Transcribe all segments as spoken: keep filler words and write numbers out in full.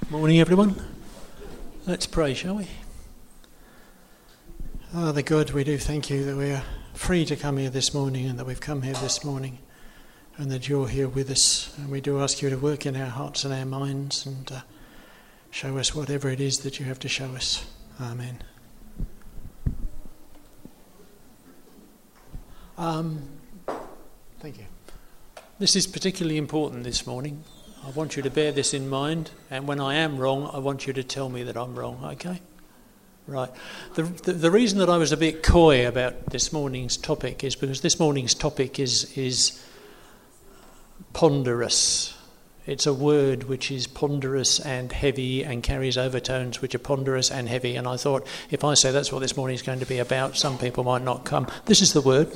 Morning, everyone. Let's pray, shall we? Father God, we do thank you that we are free to come here this morning and that we've come here this morning and that you're here with us. And we do ask you to work in our hearts and our minds and uh, show us whatever it is that you have to show us. Amen. Um, thank you. This is particularly important this morning. I want you to bear this in mind, and when I am wrong, I want you to tell me that I'm wrong, okay? Right. The, the, the reason that I was a bit coy about this morning's topic is because this morning's topic is, is ponderous. It's a word which is ponderous and heavy and carries overtones which are ponderous and heavy, and I thought if I say that's what this morning is going to be about, some people might not come. This is the word.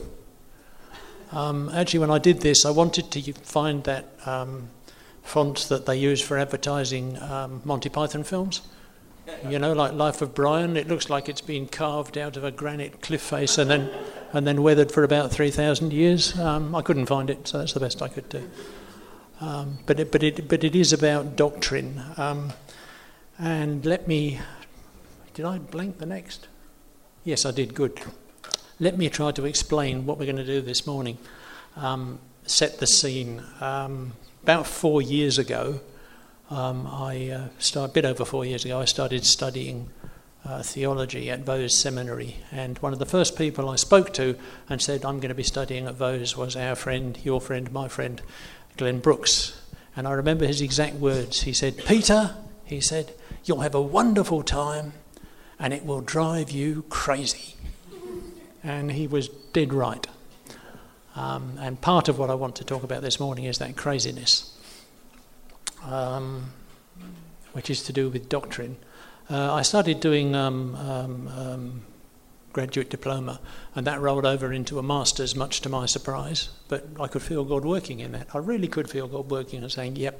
Um, actually, when I did this, I wanted to find that... Um, font that they use for advertising um, Monty Python films. You know, like Life of Brian. It looks like it's been carved out of a granite cliff face and then and then weathered for about three thousand years. Um, I couldn't find it, so that's the best I could do. Um, but it, but it but it is about doctrine. Um, and let me. Did I blank the next? Yes, I did. Good. Let me try to explain what we're going to do this morning. Um, set the scene. Um, About four years ago, um, I uh, started, a bit over four years ago, I started studying uh, theology at Vose Seminary. And one of the first people I spoke to and said, I'm going to be studying at Vose, was our friend, your friend, my friend, Glenn Brooks. And I remember his exact words. He said, Peter, he said, you'll have a wonderful time and it will drive you crazy. And he was dead right. Um, and part of what I want to talk about this morning is that craziness, um, which is to do with doctrine. Uh, I started doing um, um, um, graduate diploma, and that rolled over into a master's, much to my surprise. But I could feel God working in that. I really could feel God working and saying, yep,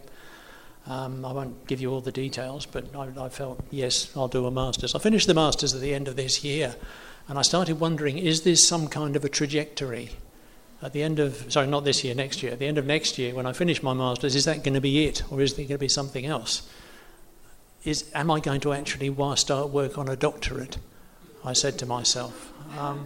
um, I won't give you all the details, but I, I felt, yes, I'll do a master's. I finished the master's at the end of this year, and I started wondering, is this some kind of a trajectory? At the end of, sorry, not this year, next year. At the end of next year, when I finish my master's, is that going to be it, or is there going to be something else? Is am I going to actually start work on a doctorate? I said to myself. Um,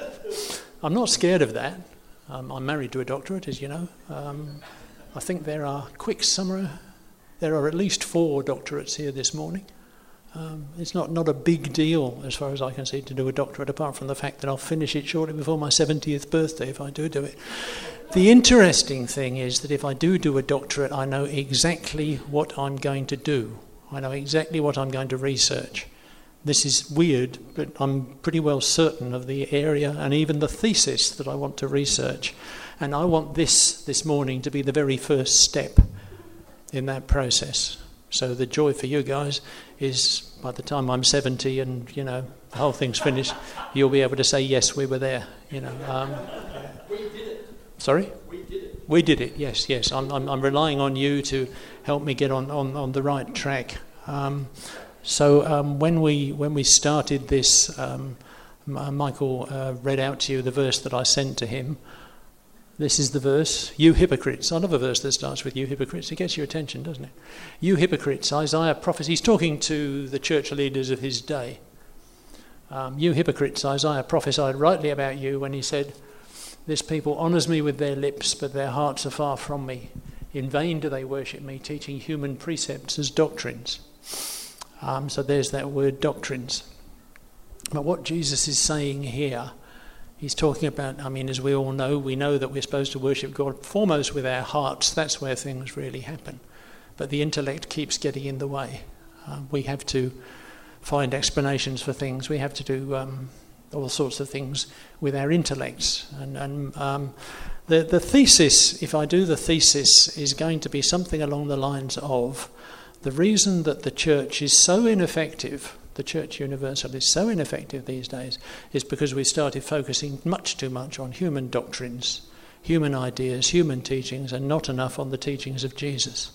I'm not scared of that. Um, I'm married to a doctorate, as you know. Um, I think there are quick summary. There are at least four doctorates here this morning. Um, it's not, not a big deal, as far as I can see, to do a doctorate, apart from the fact that I'll finish it shortly before my seventieth birthday if I do do it. The interesting thing is that if I do do a doctorate, I know exactly what I'm going to do. I know exactly what I'm going to research. This is weird, but I'm pretty well certain of the area and even the thesis that I want to research. And I want this, this morning, to be the very first step in that process. So the joy for you guys is by the time I'm seventy and, you know, the whole thing's finished, you'll be able to say, yes, we were there, you know. Um, we did it. Sorry? We did it. We did it, yes, yes. I'm, I'm, I'm relying on you to help me get on, on, on the right track. Um, so um, when we when we started this, um, Michael uh, read out to you the verse that I sent to him. This is the verse, you hypocrites. I love a verse that starts with you hypocrites. It gets your attention, doesn't it? You hypocrites, Isaiah prophesied. He's talking to the church leaders of his day. Um, you hypocrites, Isaiah prophesied rightly about you when he said, this people honours me with their lips, but their hearts are far from me. In vain do they worship me, teaching human precepts as doctrines. Um, so there's that word, doctrines. But what Jesus is saying here, he's talking about, I mean, as we all know, we know that we're supposed to worship God foremost with our hearts. That's where things really happen. But the intellect keeps getting in the way. Uh, we have to find explanations for things. We have to do um, all sorts of things with our intellects. And, and um, the, the thesis, if I do the thesis, is going to be something along the lines of the reason that the church is so ineffective, the Church Universal is so ineffective these days, is because we started focusing much too much on human doctrines, human ideas, human teachings, and not enough on the teachings of Jesus.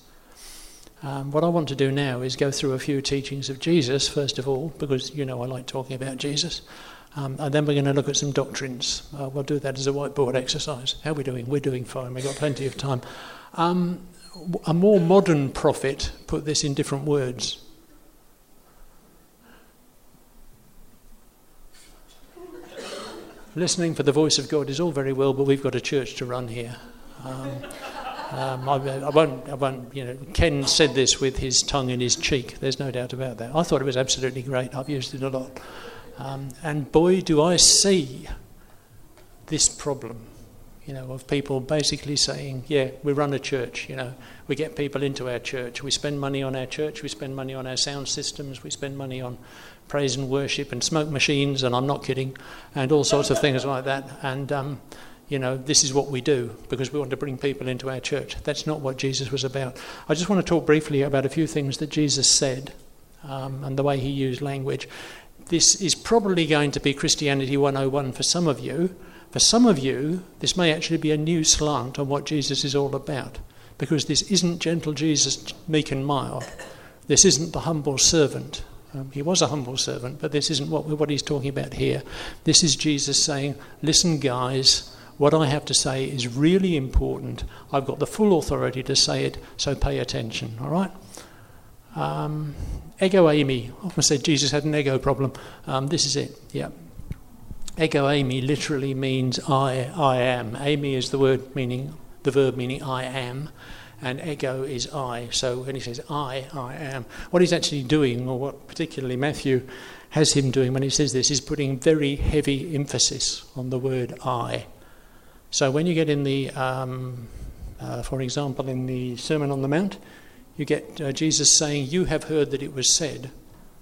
Um, what I want to do now is go through a few teachings of Jesus, first of all, because, you know, I like talking about Jesus. Um, and then we're going to look at some doctrines. Uh, we'll do that as a whiteboard exercise. How are we doing? We're doing fine. We've got plenty of time. Um, a more modern prophet put this in different words. Listening for the voice of God is all very well, but we've got a church to run here. Um, um, I, I won't, I won't, you know, Ken said this with his tongue in his cheek. There's no doubt about that. I thought it was absolutely great. I've used it a lot. Um, and boy, do I see this problem, you know, of people basically saying, yeah, we run a church, you know, we get people into our church, we spend money on our church, we spend money on our sound systems, we spend money on praise and worship and smoke machines, and I'm not kidding, and all sorts of things like that. And, um, you know, this is what we do because we want to bring people into our church. That's not what Jesus was about. I just want to talk briefly about a few things that Jesus said um, and the way he used language. This is probably going to be Christianity one oh one for some of you. For some of you, this may actually be a new slant on what Jesus is all about, because this isn't gentle Jesus, meek and mild. This isn't the humble servant. Um, he was a humble servant, but this isn't what, what he's talking about here. This is Jesus saying, listen, guys, what I have to say is really important. I've got the full authority to say it, so pay attention, all right? Um, ego eimi. I often said Jesus had an ego problem. Um, this is it, yeah. Ego eimi literally means I, I am. Eimi is the word meaning, the verb meaning I am, and ego is I. So when he says I, I am, what he's actually doing, or what particularly Matthew has him doing when he says this, is putting very heavy emphasis on the word I. So when you get in the, um, uh, for example, in the Sermon on the Mount, you get uh, Jesus saying, you have heard that it was said,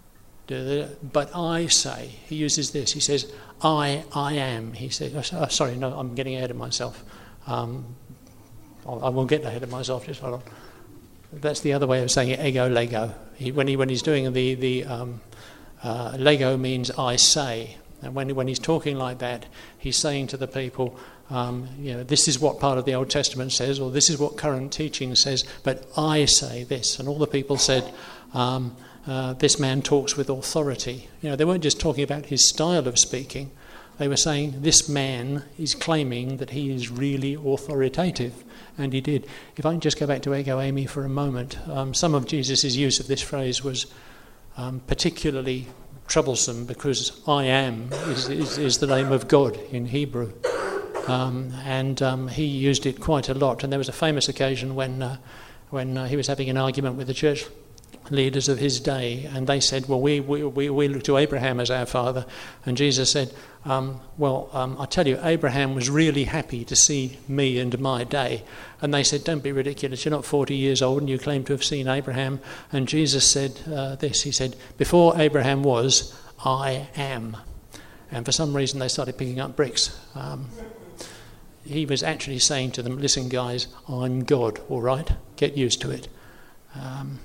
but I say, he uses this, he says, I, I am. He says, oh, sorry, no, I'm getting ahead of myself. Um, I won't get ahead of myself, just hold on. That's the other way of saying it, ego, lego. He, when, he, when he's doing the, the um, uh, lego means I say. And when, when he's talking like that, he's saying to the people, um, you know, this is what part of the Old Testament says, or this is what current teaching says, but I say this. And all the people said, um, uh, this man talks with authority. You know, they weren't just talking about his style of speaking. They were saying this man is claiming that he is really authoritative. And he did. If I can just go back to ego eimi for a moment, um, some of Jesus' use of this phrase was um, particularly troublesome because I am is, is, is the name of God in Hebrew. Um, and um, he used it quite a lot. And there was a famous occasion when, uh, when uh, he was having an argument with the church leaders of his day, and they said, well, we we, we, we look to Abraham as our father. And Jesus said, um, well, um, I tell you, Abraham was really happy to see me and my day. And they said, don't be ridiculous, you're not forty years old and you claim to have seen Abraham. And Jesus said uh, this, he said, before Abraham was, I am. And for some reason they started picking up bricks. Um, he was actually saying to them, listen guys, I'm God, all right? Get used to it. Um,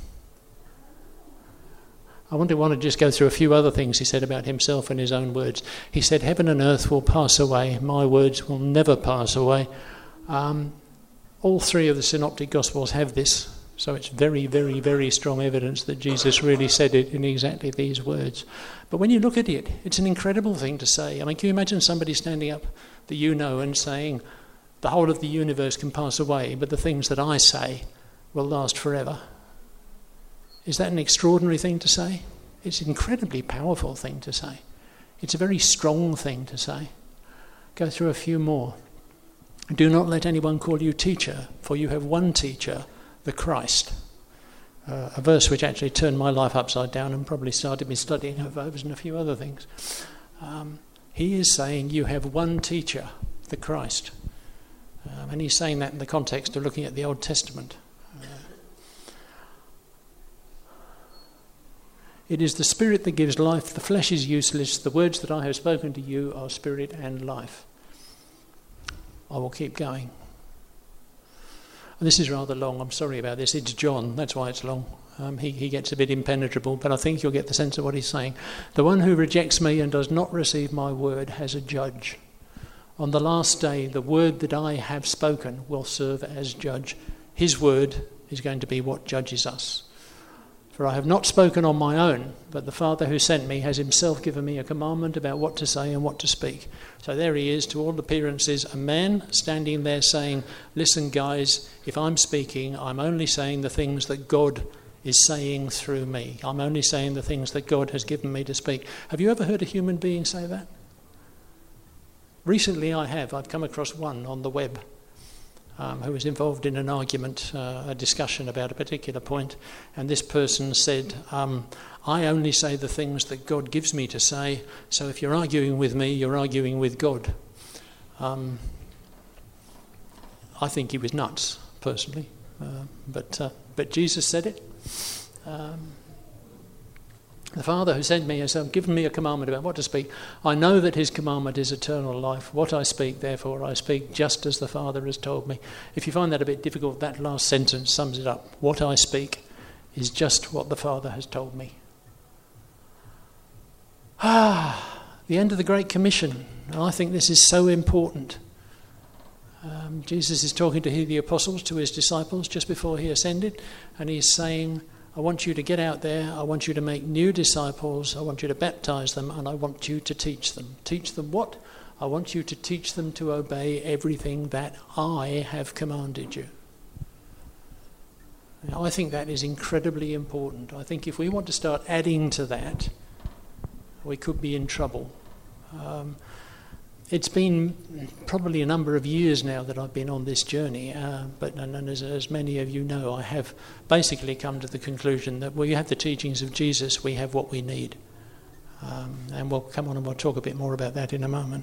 I want to, want to just go through a few other things he said about himself in his own words. He said, heaven and earth will pass away, my words will never pass away. Um, all three of the synoptic gospels have this, so it's very, very, very strong evidence that Jesus really said it in exactly these words. But when you look at it, it's an incredible thing to say. I mean, can you imagine somebody standing up that you know and saying, the whole of the universe can pass away, but the things that I say will last forever? Is that an extraordinary thing to say? It's an incredibly powerful thing to say. It's a very strong thing to say. Go through a few more. Do not let anyone call you teacher, for you have one teacher, the Christ. Uh, a verse which actually turned my life upside down and probably started me studying verbs and a few other things. Um, he is saying you have one teacher, the Christ. Um, and he's saying that in the context of looking at the Old Testament. It is the Spirit that gives life, the flesh is useless, the words that I have spoken to you are spirit and life. I will keep going. This is rather long, I'm sorry about this, it's John, that's why it's long. Um, he, he gets a bit impenetrable, but I think you'll get the sense of what he's saying. The one who rejects me and does not receive my word has a judge. On the last day, the word that I have spoken will serve as judge. His word is going to be what judges us. For I have not spoken on my own, but the Father who sent me has himself given me a commandment about what to say and what to speak. So there he is, to all appearances, a man standing there saying, listen guys, if I'm speaking, I'm only saying the things that God is saying through me. I'm only saying the things that God has given me to speak. Have you ever heard a human being say that? Recently I have. I've come across one on the web. Um, who was involved in an argument, uh, a discussion about a particular point, and this person said, um, I only say the things that God gives me to say, so if you're arguing with me, you're arguing with God. Um, I think he was nuts, personally, uh, but, uh, but Jesus said it. Um, The Father who sent me has given me a commandment about what to speak. I know that his commandment is eternal life. What I speak, therefore, I speak just as the Father has told me. If you find that a bit difficult, that last sentence sums it up. What I speak is just what the Father has told me. Ah, the end of the Great Commission. I think this is so important. Um, Jesus is talking to the apostles, to his disciples, just before he ascended, and he's saying, I want you to get out there, I want you to make new disciples, I want you to baptize them, and I want you to teach them. Teach them what? I want you to teach them to obey everything that I have commanded you. Now, I think that is incredibly important. I think if we want to start adding to that, we could be in trouble. Um, It's been probably a number of years now that I've been on this journey, uh, but and, and as, as many of you know, I have basically come to the conclusion that we have the teachings of Jesus, we have what we need. Um, and we'll come on and we'll talk a bit more about that in a moment.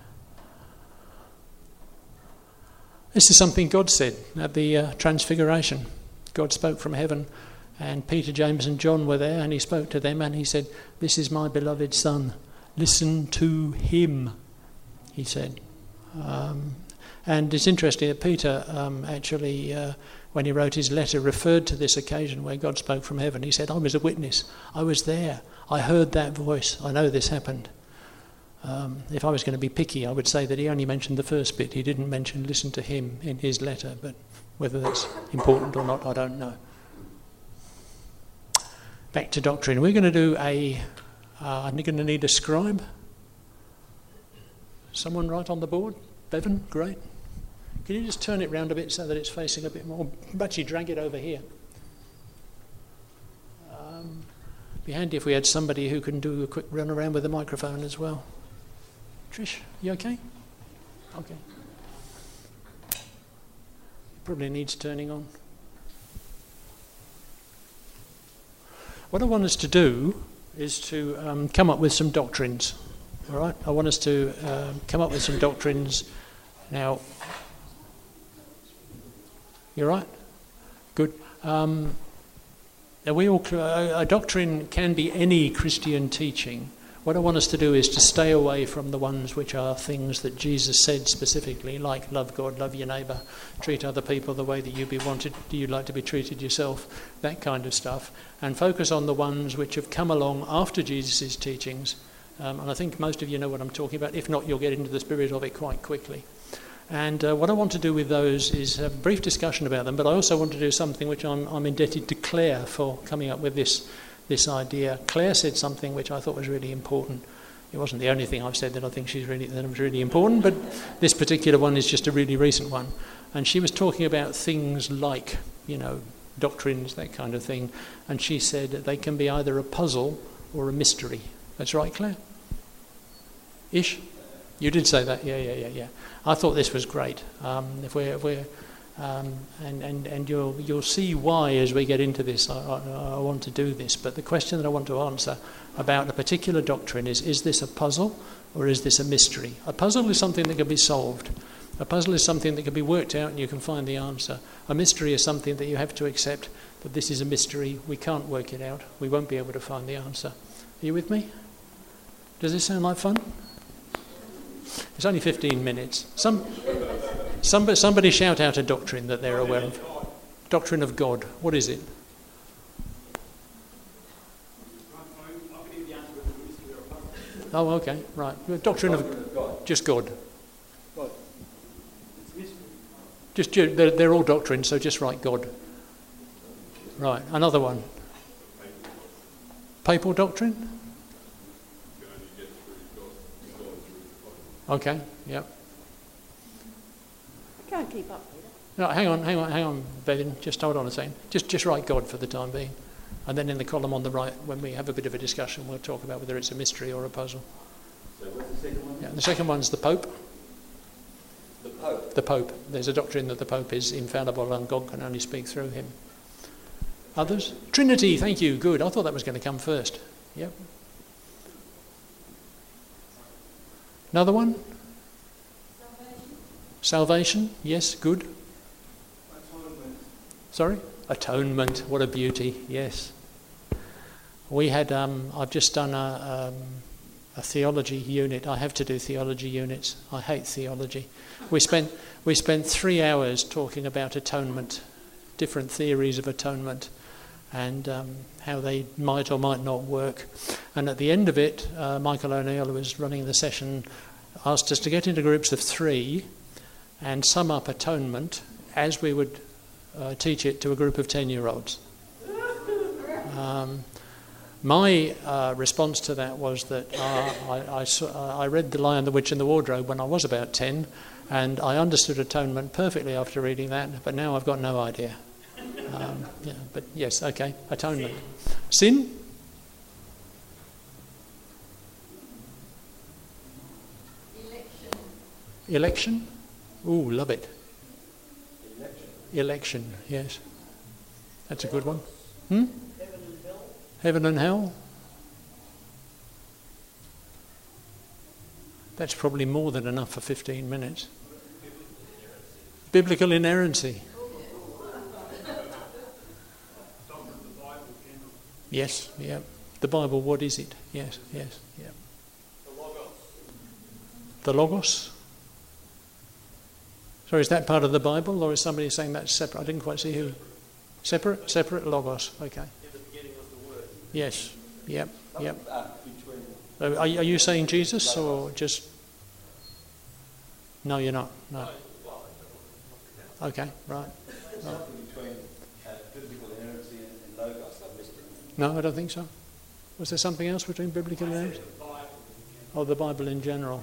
This is something God said at the uh, Transfiguration. God spoke from heaven, and Peter, James and John were there, and he spoke to them and he said, this is my beloved Son, listen to him. He said. Um, and it's interesting that Peter um, actually, uh, when he wrote his letter, referred to this occasion where God spoke from heaven. He said, I was a witness. I was there. I heard that voice. I know this happened. Um, if I was going to be picky, I would say that he only mentioned the first bit. He didn't mention listen to him in his letter, but whether that's important or not, I don't know. Back to doctrine. We're going to do a, uh, I'm going to need a scribe. Someone right on the board? Bevan, great. Can you just turn it round a bit so that it's facing a bit more? Actually, drag it over here. Um, be handy if we had somebody who can do a quick run around with the microphone as well. Trish, you okay? Okay. Probably needs turning on. What I want us to do is to um, come up with some doctrines. All right, I want us to uh, come up with some doctrines. Now, you're right? Good. Um, now we all, a doctrine can be any Christian teaching. What I want us to do is to stay away from the ones which are things that Jesus said specifically, like love God, love your neighbour, treat other people the way that you be wanted, you'd like to be treated yourself, that kind of stuff, and focus on the ones which have come along after Jesus' teachings. Um, and I think most of you know what I'm talking about. If not, you'll get into the spirit of it quite quickly. And uh, what I want to do with those is have a brief discussion about them, but I also want to do something which I'm, I'm indebted to Claire for coming up with this this idea. Claire said something which I thought was really important. It wasn't the only thing I've said that I think she's really that was really important, but this particular one is just a really recent one. And she was talking about things like, you know, doctrines, that kind of thing. And she said they can be either a puzzle or a mystery. That's right, Claire? Ish? You did say that, yeah, yeah, yeah, yeah. I thought this was great. Um, if we're, if we're um, and and and you'll you'll see why as we get into this. I, I, I want to do this, but the question that I want to answer about a particular doctrine is: is this a puzzle or is this a mystery? A puzzle is something that can be solved. A puzzle is something that can be worked out and you can find the answer. A mystery is something that you have to accept that this is a mystery. We can't work it out. We won't be able to find the answer. Are you with me? Does this sound like fun? It's only fifteen minutes. Some, somebody, somebody shout out a doctrine that they're aware of. Doctrine of God. What is it? Oh, okay, right. Doctrine of just God. Just they're, they're all doctrines, so just write God. Right. Another one. Papal doctrine? Okay, yep. I can't keep up. No, hang on, hang on, hang on, Bevan. Just hold on a second. Just, just write God for the time being. And then in the column on the right, when we have a bit of a discussion, we'll talk about whether it's a mystery or a puzzle. So what's the second one? Yeah, the second one's the Pope. The Pope? The Pope. There's a doctrine that the Pope is infallible and God can only speak through him. Others? Trinity, thank you, good. I thought that was going to come first. Yep. Another one? Salvation. Salvation, yes, good. Atonement. Sorry? Atonement, what a beauty, yes. We had, um, I've just done a, um, a theology unit. I have to do theology units. I hate theology. We spent, we spent three hours talking about atonement, different theories of atonement, and um, how they might or might not work. And at the end of it, uh, Michael O'Neill, who was running the session, asked us to get into groups of three and sum up atonement as we would uh, teach it to a group of ten-year-olds. Um, my uh, response to that was that uh, I, I, I read The Lion, the Witch and the Wardrobe when I was about ten, and I understood atonement perfectly after reading that, but now I've got no idea. Um, yeah, but yes, okay, atonement. Sin? Election. Election? Ooh, love it. Election. Election, yes. That's a good one. Hmm? Heaven and hell. Heaven and hell? That's probably more than enough for fifteen minutes. Biblical inerrancy. Yes, yeah. The Bible, what is it? Yes, yes, yeah. The Logos. The Logos? Sorry, is that part of the Bible, or is somebody saying that's separate? I didn't quite see who. Separate? Separate Logos, okay. In the beginning was the Word. Yes, yep, yep. Uh, between. Are, are you saying Jesus, or just... No, you're not, no. Okay, right. There's something between uh, biblical inerrancy and, and Logos. I've missed it. No, I don't think so. Was there something else between biblical and... Oh, the Bible in general.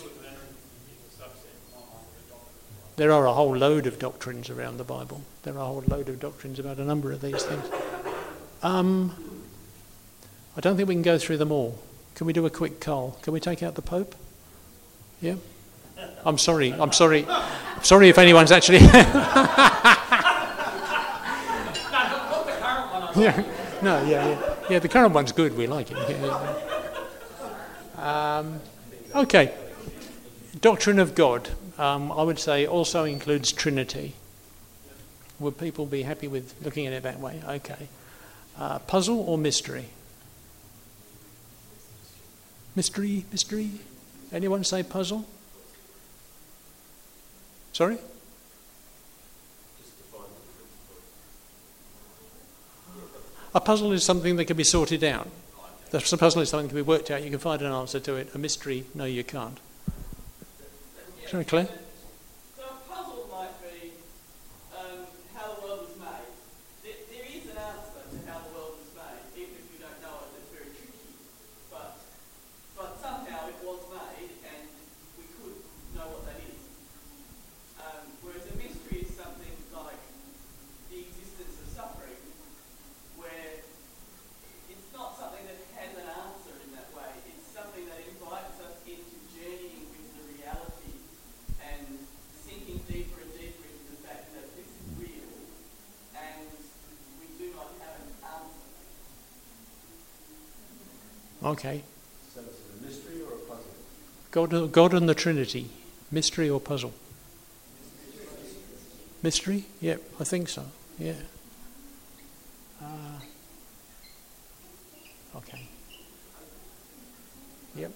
There are a whole load of doctrines around the Bible. There are a whole load of doctrines about a number of these things. Um, I don't think we can go through them all. Can we do a quick cull? Can we take out the Pope? Yeah? I'm sorry. I'm sorry. I'm sorry if anyone's actually... yeah. No, yeah, yeah. Yeah, the current one's good. We like it. Yeah, yeah. Um, okay. Doctrine of God. Um, I would say also includes Trinity. Would people be happy with looking at it that way? Okay. Uh, puzzle or mystery? Mystery, mystery? Anyone say puzzle? Sorry? A puzzle is something that can be sorted out. The puzzle is something that can be worked out. You can find an answer to it. A mystery, no, you can't. Sorry, Claire? So a puzzle might be um, how the world was made. There, there is an answer to how the world was made, even if you don't know it. It's very tricky. But but somehow it was made, and we could know what that is. Um, whereas a mystery is something like the existence of suffering, where it's not something that has an answer in that way. It's something that invites us into journeying with the reality and sinking deeper and deeper into the fact that this is real and we do not have an answer. Okay. So is it a mystery or a puzzle? God, God and the Trinity. Mystery or puzzle? Mystery? Yep, I think so. Yeah. Uh, okay. Yep.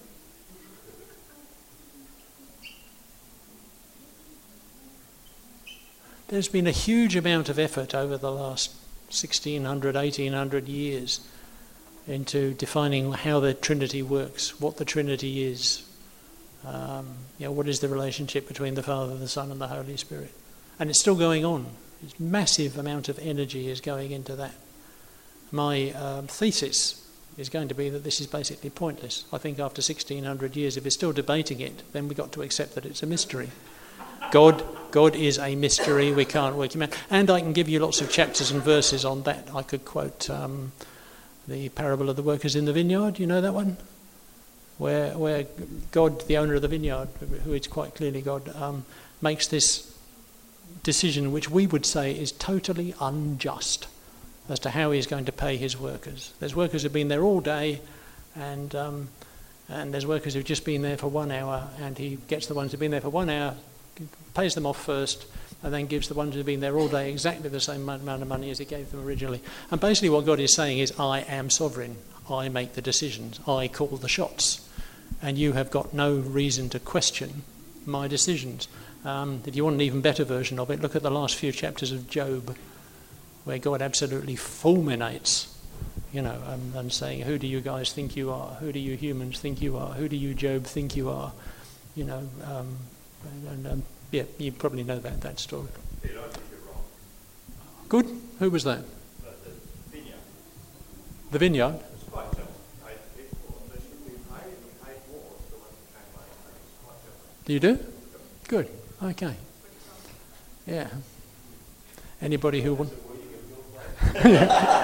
There's been a huge amount of effort over the last sixteen hundred, eighteen hundred years into defining how the Trinity works, what the Trinity is, um, you know, what is the relationship between the Father, the Son and the Holy Spirit. And it's still going on. A massive amount of energy is going into that. My um, thesis is going to be that this is basically pointless. I think after sixteen hundred years, if we're still debating it, then we've got to accept that it's a mystery. God, God is a mystery. We can't work him out. And I can give you lots of chapters and verses on that. I could quote um, the parable of the workers in the vineyard. You know that one? Where, where God, the owner of the vineyard, who is quite clearly God, um, makes this decision which we would say is totally unjust as to how he's going to pay his workers. There's workers who've been there all day, and um, and there's workers who've just been there for one hour, and he gets the ones who've been there for one hour, pays them off first, and then gives the ones who've been there all day exactly the same amount of money as he gave them originally. And basically what God is saying is, I am sovereign. I make the decisions. I call the shots. And you have got no reason to question my decisions. Um, if you want an even better version of it, look at the last few chapters of Job, where God absolutely fulminates, you know, um, and saying, who do you guys think you are? Who do you humans think you are? Who do you, Job, think you are? You know, um, and um, yeah, you probably know that, that story. You don't think you're wrong. Good. Who was that? But the vineyard. The vineyard? It's quite simple. Paid people, they should be paid and paid more to the ones who came later. It's quite simple. You do? Good. Okay. Yeah. Anybody who wants... I don't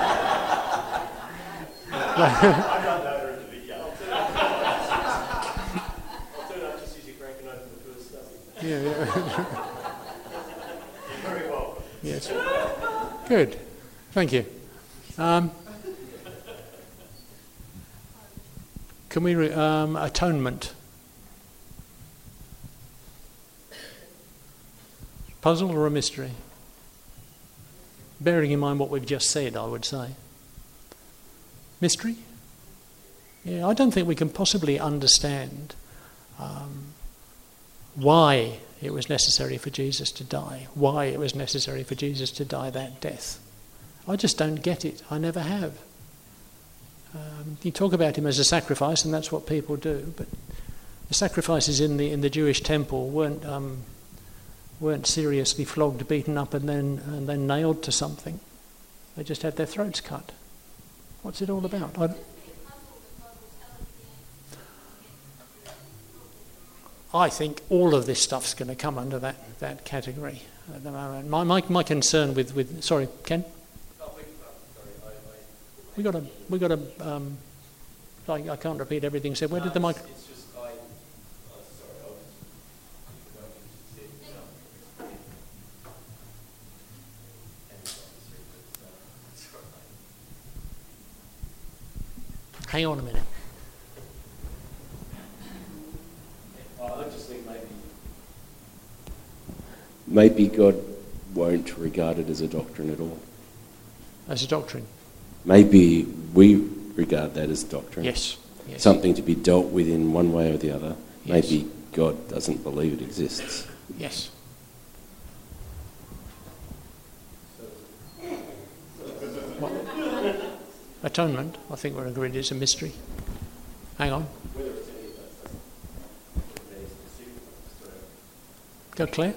know her in the video. I'll turn up just as you're cracking open the first stuff. Yeah, yeah. You're very welcome. Yes. Good. Thank you. Um, can we... Re- um, atonement. Puzzle or a mystery? Bearing in mind what we've just said, I would say. Mystery? Yeah, I don't think we can possibly understand um, why it was necessary for Jesus to die, why it was necessary for Jesus to die that death. I just don't get it. I never have. Um, you talk about him as a sacrifice, and that's what people do, but the sacrifices in the in the Jewish temple weren't um, weren't seriously flogged, beaten up, and then and then nailed to something. They just had their throats cut. What's it all about? I, I think all of this stuff's going to come under that, that category at the moment. My my, my concern with, with sorry, Ken. We got a we got a um, I, I can't repeat everything said. Where did the mic? It's just I. Oh, sorry, I was. Hang on a minute. I just think maybe. Maybe God won't regard it as a doctrine at all. As a doctrine. Maybe we regard that as doctrine. Yes. Yes. Something to be dealt with in one way or the other. Yes. Maybe God doesn't believe it exists. Yes. What? Atonement. I think we're agreed it's a mystery. Hang on. Go, Claire.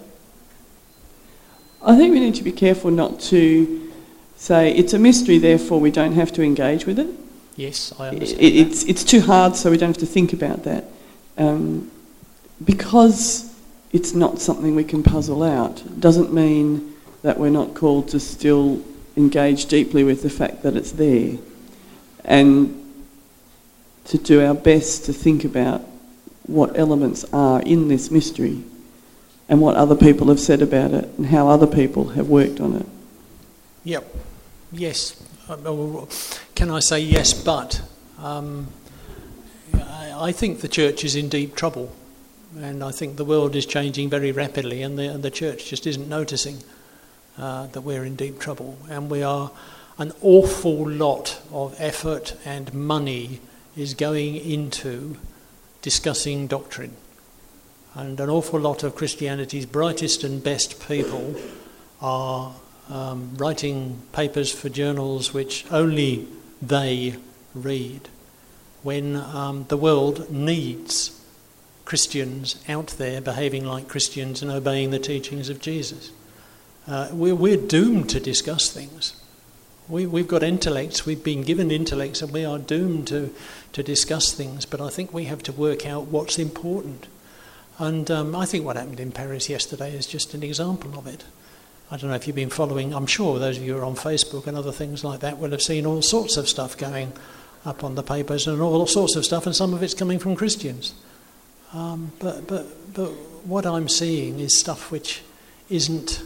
I think we need to be careful not to say it's a mystery, therefore we don't have to engage with it. Yes, I It, understand. it's it's too hard, so we don't have to think about that. Um, because it's not something we can puzzle out, doesn't mean that we're not called to still engage deeply with the fact that it's there, and to do our best to think about what elements are in this mystery and what other people have said about it and how other people have worked on it. Yep. Yes. Uh, Can I say yes, but um, I, I think the church is in deep trouble, and I think the world is changing very rapidly, and the, and the church just isn't noticing uh, that we're in deep trouble, and we are an awful lot of effort and money is going into discussing doctrine, and an awful lot of Christianity's brightest and best people are um, writing papers for journals which only they read, when um, the world needs Christians out there behaving like Christians and obeying the teachings of Jesus. Uh, we're, we're doomed to discuss things. We, we've got intellects, we've been given intellects, and we are doomed to, to discuss things, but I think we have to work out what's important. And um, I think what happened in Paris yesterday is just an example of it. I don't know if you've been following, I'm sure those of you who are on Facebook and other things like that will have seen all sorts of stuff going up on the papers and all sorts of stuff, and some of it's coming from Christians. Um, but, but, but what I'm seeing is stuff which isn't,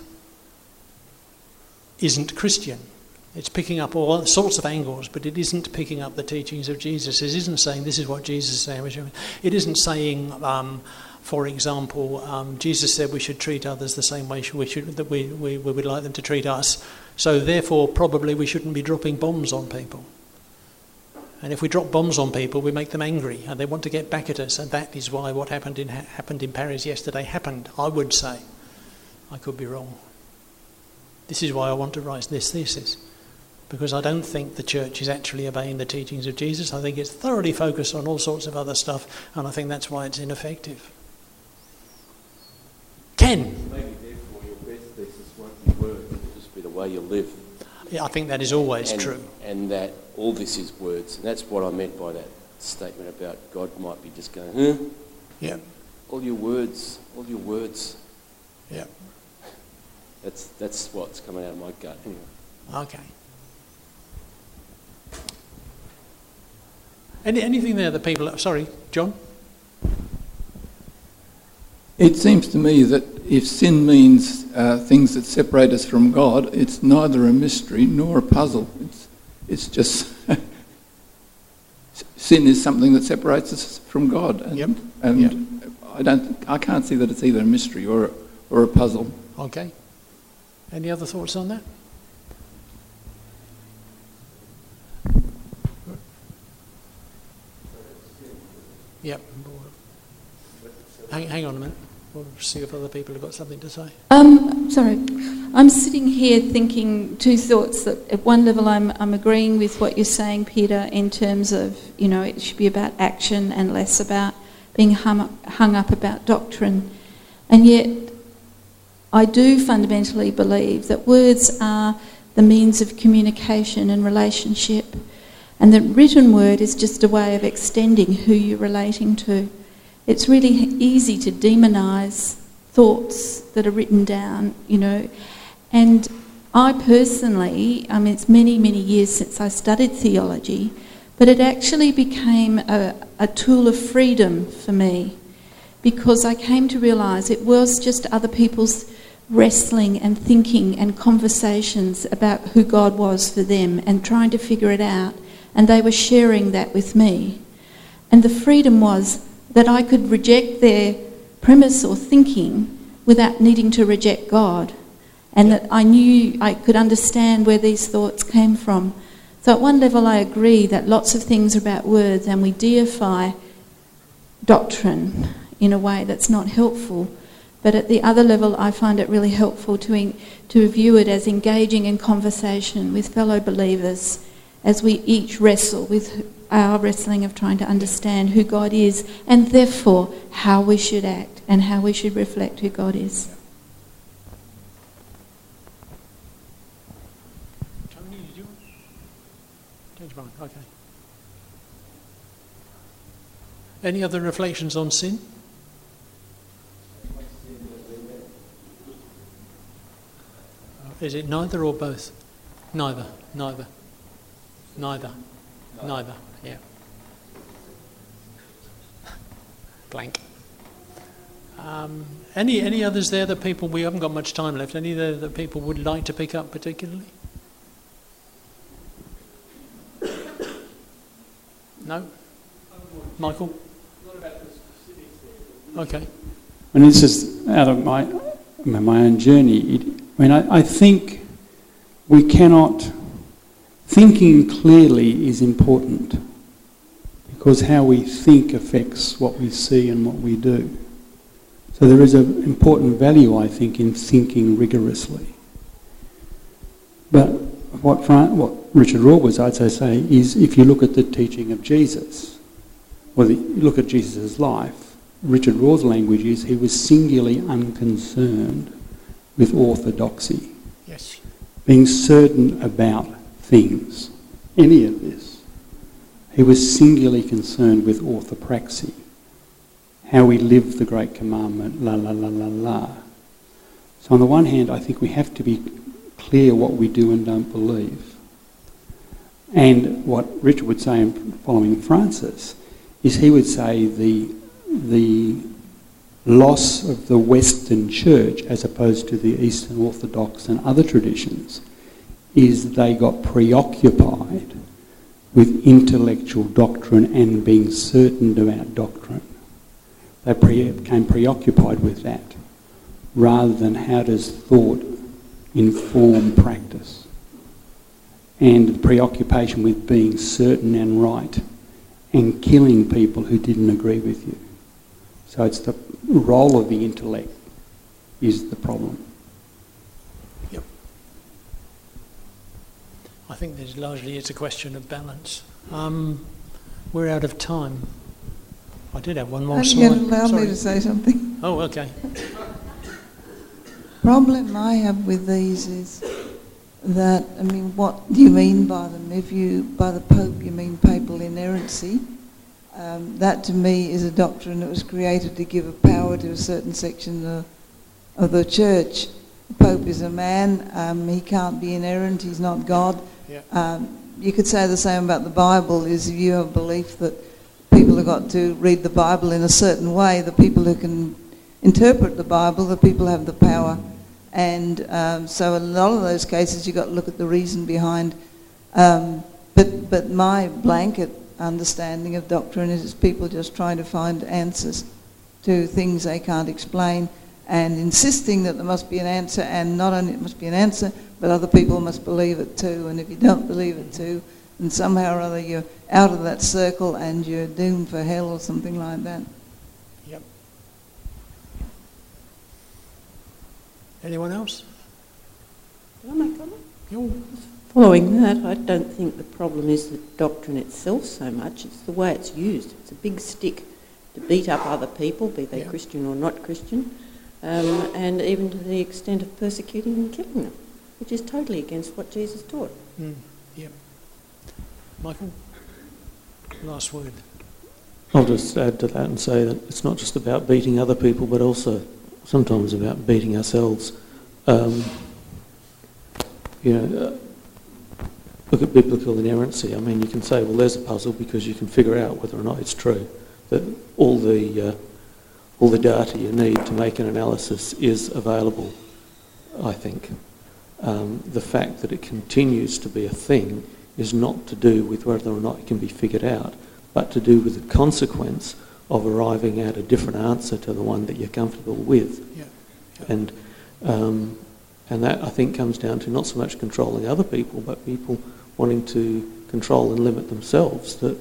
isn't Christian. It's picking up all sorts of angles, but it isn't picking up the teachings of Jesus. It isn't saying this is what Jesus is saying. It isn't saying, um, for example, um, Jesus said we should treat others the same way we should, that we, we, we would like them to treat us. So therefore, probably we shouldn't be dropping bombs on people. And if we drop bombs on people, we make them angry, and they want to get back at us. And that is why what happened in happened in Paris yesterday happened. I would say, I could be wrong. This is why I want to write this thesis. Because I don't think the church is actually obeying the teachings of Jesus. I think it's thoroughly focused on all sorts of other stuff, and I think that's why it's ineffective. Ken? Maybe therefore your best thesis won't be words, it'll just be the way you live. Yeah, I think that is always and, true. And that all this is words. And that's what I meant by that statement about God might be just going, huh? Yeah. All your words, all your words. Yeah. That's, that's what's coming out of my gut anyway. Okay. Any, anything there that people... Sorry, John? It seems to me that if sin means uh, things that separate us from God, it's neither a mystery nor a puzzle. It's, it's just... sin is something that separates us from God. And, yep. and yep. I don't, I can't see that it's either a mystery or, or a puzzle. Okay. Any other thoughts on that? Yep. Hang, hang on a minute. We'll see if other people have got something to say. Um, sorry. I'm sitting here thinking two thoughts. That at one level I'm, I'm agreeing with what you're saying, Peter, in terms of, you know, it should be about action and less about being hung up, hung up about doctrine. And yet I do fundamentally believe that words are the means of communication and relationship. And the written word is just a way of extending who you're relating to. It's really easy to demonise thoughts that are written down, you know. And I personally, I mean, it's many, many years since I studied theology, but it actually became a, a tool of freedom for me, because I came to realise it was just other people's wrestling and thinking and conversations about who God was for them and trying to figure it out. And they were sharing that with me. And the freedom was that I could reject their premise or thinking without needing to reject God. And that I knew I could understand where these thoughts came from. So at one level I agree that lots of things are about words, and we deify doctrine in a way that's not helpful. But at the other level I find it really helpful to, in, to view it as engaging in conversation with fellow believers as we each wrestle with our wrestling of trying to understand who God is, and therefore how we should act and how we should reflect who God is. Tony, did you? Change your mind, okay. Any other reflections on sin? Is it neither or both? Neither, neither. Neither. Neither, yeah. Blank. Um, any any others there that people, we haven't got much time left, any there that people would like to pick up particularly? No? Michael? Okay. And this is out of my my own journey. It, I mean, I, I think we cannot... Thinking clearly is important, because how we think affects what we see and what we do. So there is an important value, I think, in thinking rigorously. But what, Fran- what Richard Rohr was, I'd say, is if you look at the teaching of Jesus, or the, you look at Jesus' life, Richard Rohr's language is he was singularly unconcerned with orthodoxy. Yes. Being certain about things, any of this. He was singularly concerned with orthopraxy, how we live the great commandment, la la la la la. So on the one hand, I think we have to be clear what we do and don't believe. And what Richard would say in following Francis is he would say the, the loss of the Western Church as opposed to the Eastern Orthodox and other traditions is they got preoccupied with intellectual doctrine and being certain about doctrine. They pre- became preoccupied with that rather than how does thought inform practice. And the preoccupation with being certain and right and killing people who didn't agree with you. So it's the role of the intellect is the problem. Yep. I think there's largely it's a question of balance. Um, we're out of time. I did have one more Are you slide. going to allow Sorry. me to say something? Oh, okay. Problem I have with these is that, I mean, what do you mean by them? If you, by the Pope, you mean papal inerrancy, um, that to me is a doctrine that was created to give a power to a certain section of, of the Church. The Pope is a man, um, he can't be inerrant, he's not God. Yeah. Um, you could say the same about the Bible, is if you have a belief that people have got to read the Bible in a certain way, the people who can interpret the Bible, the people have the power. And um, so in a lot of those cases you've got to look at the reason behind. Um, but, but my blanket understanding of doctrine is people just trying to find answers to things they can't explain and insisting that there must be an answer, and not only it must be an answer, but other people must believe it too. And if you don't believe it too, then somehow or other you're out of that circle and you're doomed for hell or something like that. Yep. Anyone else? Can I make a comment? You. Following that, I don't think the problem is the doctrine itself so much, it's the way it's used. It's a big stick to beat up other people, be they Yeah. Christian or not Christian, um, and even to the extent of persecuting and killing them, which is totally against what Jesus taught. Mm. Yep. Michael? Last word. I'll just add to that and say that it's not just about beating other people, but also sometimes about beating ourselves. Um, you know, uh, look at biblical inerrancy. I mean, you can say, well, there's a puzzle because you can figure out whether or not it's true. That all the uh, all the data you need to make an analysis is available, I think. Um, the fact that it continues to be a thing is not to do with whether or not it can be figured out, but to do with the consequence of arriving at a different answer to the one that you're comfortable with. Yeah. Yeah. And um, and that, I think, comes down to not so much controlling other people, but people wanting to control and limit themselves, that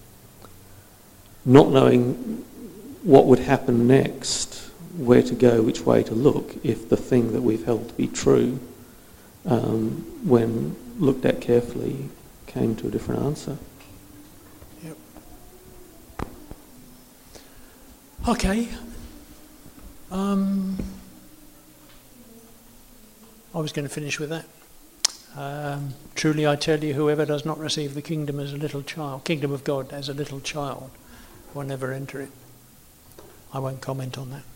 not knowing what would happen next, where to go, which way to look, if the thing that we've held to be true, um, when looked at carefully, came to a different answer. Yep. Okay. Um, I was going to finish with that. Um, truly I tell you, whoever does not receive the kingdom as a little child, kingdom of God as a little child, will never enter it. I won't comment on that.